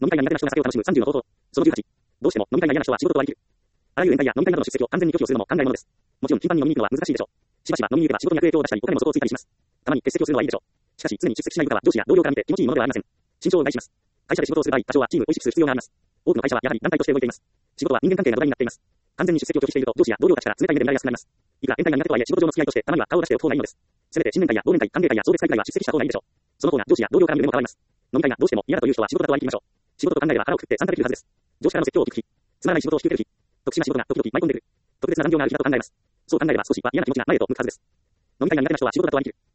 飲み会が苦手な人が酒を楽しむ30の方法。その18。どうしても飲み会が嫌な人は仕事と割り切る。あらゆる宴会や飲み会などの出席を完全に拒否をするのも考えものです。もちろん頻繁に飲みに行くのは難しいでしょう。しばしば飲みに行けば仕事に悪影響を出したり、お金も底をついたりします。たまに欠席をするのはいいでしょう。しかし、常に出席しない部下は上司や同僚から見て気持ちいいものではありません。慎重をお願いします。会社で仕事をする場合、多少はチームを意識する必要があります。多くの会社はやはり団体として動いています。仕事は人間関係が土台になっています。完全に出席を拒否していると、上司や同僚たちから冷たい目で見られやすくなります。いくら宴会が苦手とはいえ、仕事上の付き合いとしてたまには顔を出しておく方がいいのです。せめて新年会や忘年会、歓迎会や送別会ぐらいは出席した方がいいでしょう。その方が上司や同僚から見る目も変わります。飲み会がどうしても嫌だという人は仕事だと割り切りましょう。仕事と考えれば腹をくくって参加できるはずです。上司からの説教を聞く日、つまらない仕事を引き受ける日、特殊な仕事が時々舞い込んでくる。特別な残業がある日だと考えます。そう考えれば少しは嫌な気持ちが前へと向くはずです。飲み会が苦手な人は仕事だと割り切る。